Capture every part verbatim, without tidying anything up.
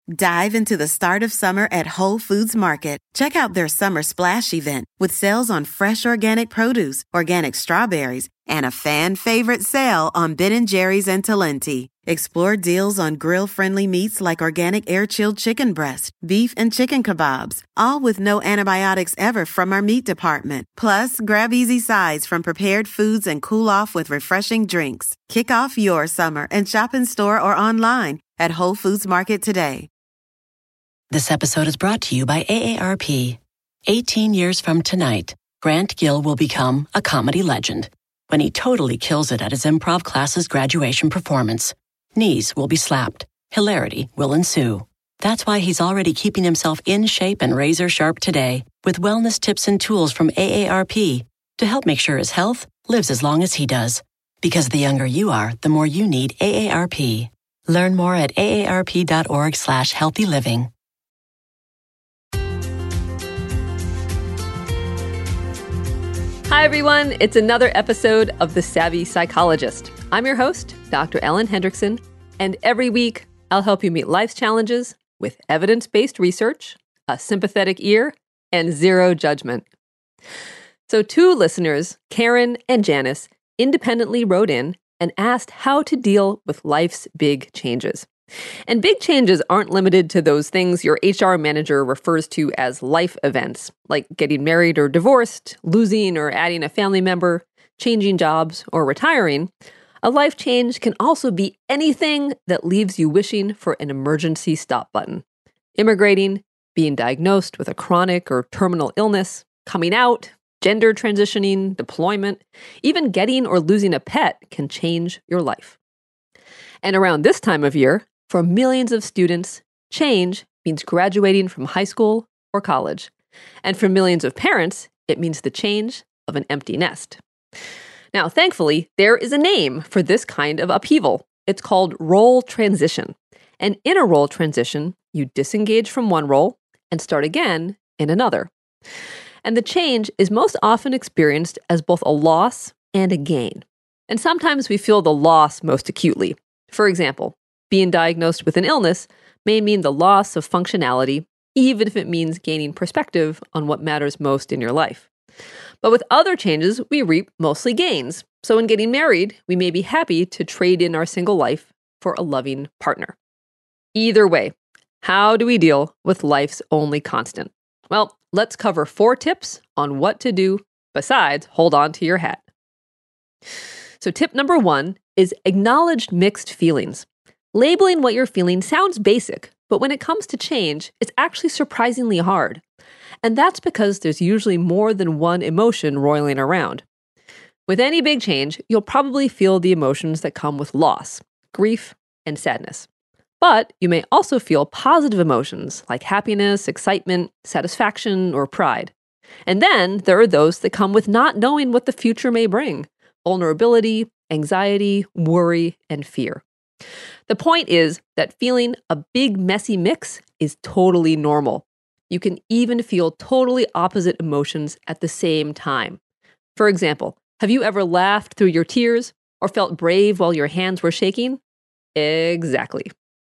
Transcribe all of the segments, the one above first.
Dive into the start of summer at Whole Foods Market. Check out their Summer Splash event with sales on fresh organic produce, organic strawberries, and a fan favorite sale on Ben and Jerry's and Talenti. Explore deals on grill-friendly meats like organic air-chilled chicken breast, beef, and chicken kebabs, all with no antibiotics ever from our meat department. Plus, grab easy sides from prepared foods and cool off with refreshing drinks. Kick off your summer and shop in store or online at Whole Foods Market today. This episode is brought to you by A A R P. eighteen years from tonight, Grant Gill will become a comedy legend when he totally kills it at his improv class's graduation performance. Knees will be slapped. Hilarity will ensue. That's why he's already keeping himself in shape and razor sharp today with wellness tips and tools from A A R P to help make sure his health lives as long as he does. Because the younger you are, the more you need A A R P. Learn more at aarp.org slash healthy living. Hi, everyone. It's another episode of The Savvy Psychologist. I'm your host, Doctor Ellen Hendrickson, and every week I'll help you meet life's challenges with evidence-based research, a sympathetic ear, and zero judgment. So two listeners, Karen and Janice, independently wrote in and asked how to deal with life's big changes. And big changes aren't limited to those things your H R manager refers to as life events, like getting married or divorced, losing or adding a family member, changing jobs, or retiring. A life change can also be anything that leaves you wishing for an emergency stop button. Immigrating, being diagnosed with a chronic or terminal illness, coming out, gender transitioning, deployment, even getting or losing a pet can change your life. And around this time of year, for millions of students, change means graduating from high school or college. And for millions of parents, it means the change of an empty nest. Now, thankfully, there is a name for this kind of upheaval. It's called role transition. And in a role transition, you disengage from one role and start again in another. And the change is most often experienced as both a loss and a gain. And sometimes we feel the loss most acutely. For example, being diagnosed with an illness may mean the loss of functionality, even if it means gaining perspective on what matters most in your life. But with other changes, we reap mostly gains. So in getting married, we may be happy to trade in our single life for a loving partner. Either way, how do we deal with life's only constant? Well, let's cover four tips on what to do besides hold on to your hat. So tip number one is acknowledge mixed feelings. Labeling what you're feeling sounds basic, but when it comes to change, it's actually surprisingly hard. And that's because there's usually more than one emotion roiling around. With any big change, you'll probably feel the emotions that come with loss, grief, and sadness. But you may also feel positive emotions like happiness, excitement, satisfaction, or pride. And then there are those that come with not knowing what the future may bring: vulnerability, anxiety, worry, and fear. The point is that feeling a big, messy mix is totally normal. You can even feel totally opposite emotions at the same time. For example, have you ever laughed through your tears or felt brave while your hands were shaking? Exactly.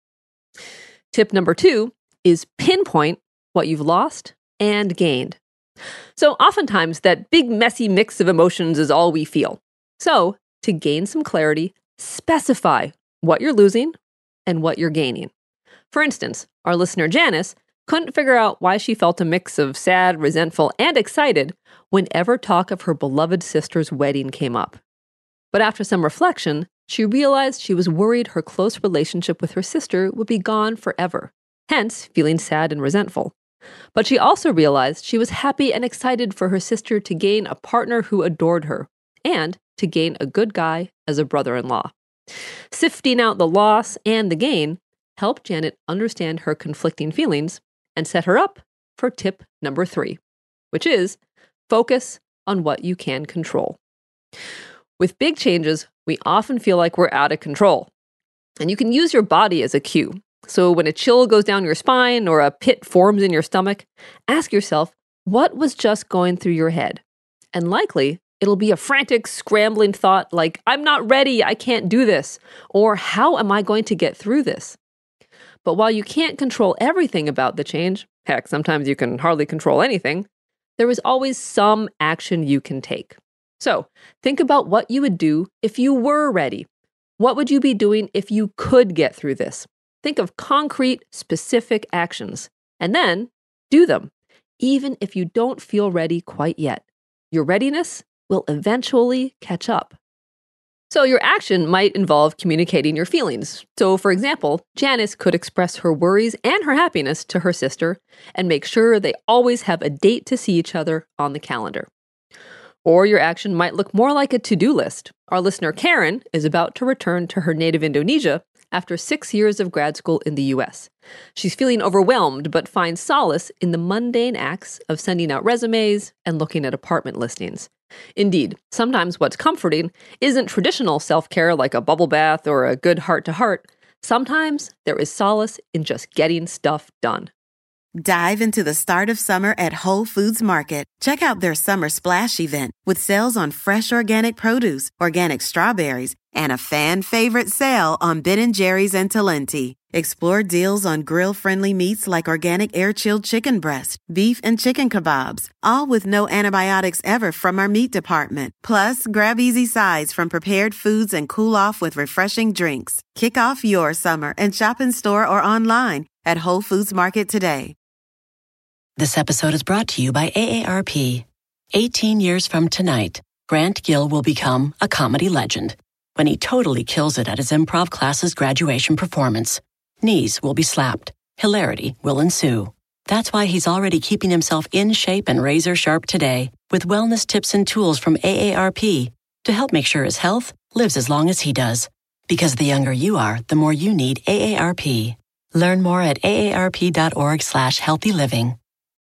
Tip number two is pinpoint what you've lost and gained. So oftentimes that big, messy mix of emotions is all we feel. So to gain some clarity, specify what you're losing and what you're gaining. For instance, our listener Janice couldn't figure out why she felt a mix of sad, resentful, and excited whenever talk of her beloved sister's wedding came up. But after some reflection, she realized she was worried her close relationship with her sister would be gone forever, hence feeling sad and resentful. But she also realized she was happy and excited for her sister to gain a partner who adored her, and to gain a good guy as a brother-in-law. Sifting out the loss and the gain helped Janet understand her conflicting feelings and set her up for tip number three, which is focus on what you can control. With big changes, we often feel like we're out of control. And you can use your body as a cue. So when a chill goes down your spine or a pit forms in your stomach, ask yourself, what was just going through your head? And likely, it'll be a frantic, scrambling thought like, I'm not ready, I can't do this, or how am I going to get through this? But while you can't control everything about the change, heck, sometimes you can hardly control anything, there is always some action you can take. So think about what you would do if you were ready. What would you be doing if you could get through this? Think of concrete, specific actions, and then do them, even if you don't feel ready quite yet. Your readiness will eventually catch up. So your action might involve communicating your feelings. So for example, Janice could express her worries and her happiness to her sister and make sure they always have a date to see each other on the calendar. Or your action might look more like a to-do list. Our listener Karen is about to return to her native Indonesia after six years of grad school in the U S. She's feeling overwhelmed but finds solace in the mundane acts of sending out resumes and looking at apartment listings. Indeed, sometimes what's comforting isn't traditional self-care like a bubble bath or a good heart-to-heart. Sometimes there is solace in just getting stuff done. Dive into the start of summer at Whole Foods Market. Check out their Summer Splash event with sales on fresh organic produce, organic strawberries, and a fan-favorite sale on Ben and Jerry's and Talenti. Explore deals on grill-friendly meats like organic air-chilled chicken breast, beef and chicken kebabs, all with no antibiotics ever from our meat department. Plus, grab easy sides from prepared foods and cool off with refreshing drinks. Kick off your summer and shop in store or online at Whole Foods Market today. This episode is brought to you by A A R P. eighteen years from tonight, Grant Gill will become a comedy legend when he totally kills it at his improv class's graduation performance. Knees will be slapped. Hilarity will ensue. That's why he's already keeping himself in shape and razor sharp today with wellness tips and tools from A A R P to help make sure his health lives as long as he does. Because the younger you are, the more you need A A R P. Learn more at aarp.org slash healthy living.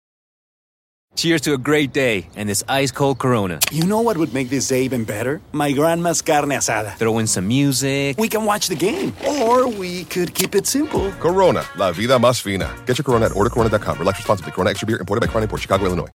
Cheers to a great day and this ice-cold Corona. You know what would make this day even better? My grandma's carne asada. Throw in some music. We can watch the game. Or we could keep it simple. Corona, la vida más fina. Get your Corona at order corona dot com. Relax responsibly. Corona Extra Beer, imported by Crown Imports, Chicago, Illinois.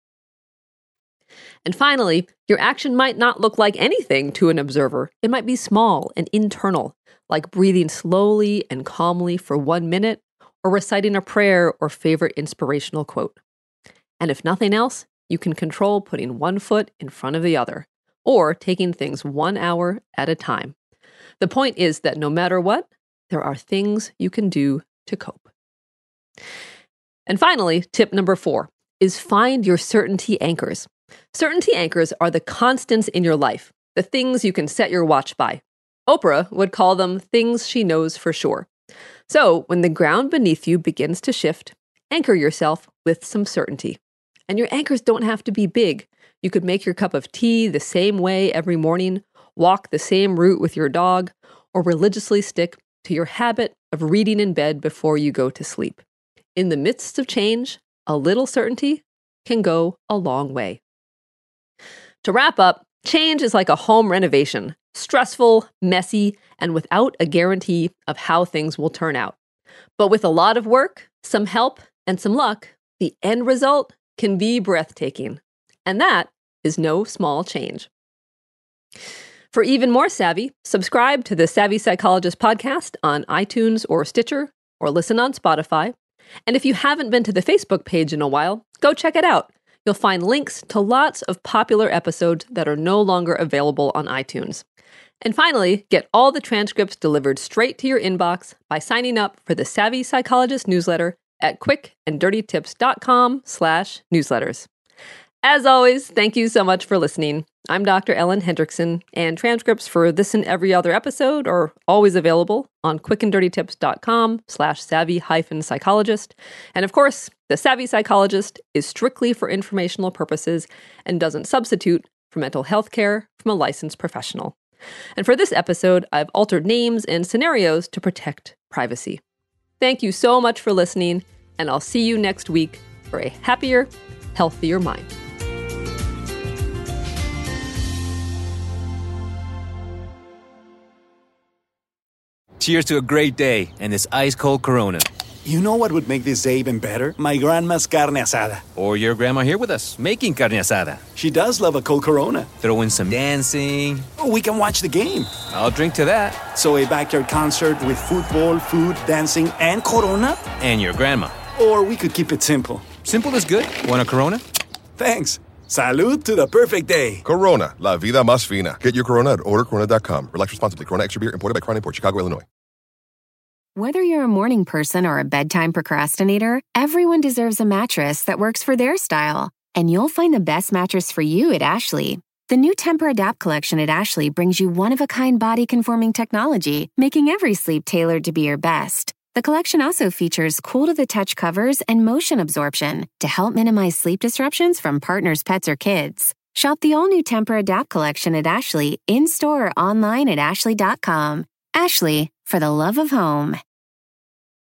And finally, your action might not look like anything to an observer. It might be small and internal, like breathing slowly and calmly for one minute, or reciting a prayer or favorite inspirational quote. And if nothing else, you can control putting one foot in front of the other, or taking things one hour at a time. The point is that no matter what, there are things you can do to cope. And finally, tip number four is find your certainty anchors. Certainty anchors are the constants in your life, the things you can set your watch by. Oprah would call them things she knows for sure. So when the ground beneath you begins to shift, anchor yourself with some certainty. And your anchors don't have to be big. You could make your cup of tea the same way every morning, walk the same route with your dog, or religiously stick to your habit of reading in bed before you go to sleep. In the midst of change, a little certainty can go a long way. To wrap up, change is like a home renovation, stressful, messy, and without a guarantee of how things will turn out. But with a lot of work, some help, and some luck, the end result can be breathtaking. And that is no small change. For even more savvy, subscribe to the Savvy Psychologist podcast on iTunes or Stitcher, or listen on Spotify. And if you haven't been to the Facebook page in a while, go check it out. You'll find links to lots of popular episodes that are no longer available on iTunes. And finally, get all the transcripts delivered straight to your inbox by signing up for the Savvy Psychologist newsletter at quickanddirtytips.com slash newsletters. As always, thank you so much for listening. I'm Doctor Ellen Hendrickson, and transcripts for this and every other episode are always available on quickanddirtytips.com slash savvy hyphen psychologist. And of course, the Savvy Psychologist is strictly for informational purposes and doesn't substitute for mental health care from a licensed professional. And for this episode, I've altered names and scenarios to protect privacy. Thank you so much for listening, and I'll see you next week for a happier, healthier mind. Cheers to a great day and this ice-cold Corona. You know what would make this day even better? My grandma's carne asada. Or your grandma here with us, making carne asada. She does love a cold Corona. Throw in some dancing. Oh, we can watch the game. I'll drink to that. So a backyard concert with football, food, dancing, and Corona? And your grandma. Or we could keep it simple. Simple is good. Want a Corona? Thanks. Salud to the perfect day. Corona, la vida más fina. Get your Corona at order corona dot com. Relax responsibly. Corona Extra Beer, imported by Crown Imports, Chicago, Illinois. Whether you're a morning person or a bedtime procrastinator, everyone deserves a mattress that works for their style. And you'll find the best mattress for you at Ashley. The new Temper-Adapt collection at Ashley brings you one-of-a-kind body-conforming technology, making every sleep tailored to be your best. The collection also features cool-to-the-touch covers and motion absorption to help minimize sleep disruptions from partners, pets, or kids. Shop the all-new Temper-Adapt collection at Ashley in-store or online at ashley dot com. Ashley, for the love of home.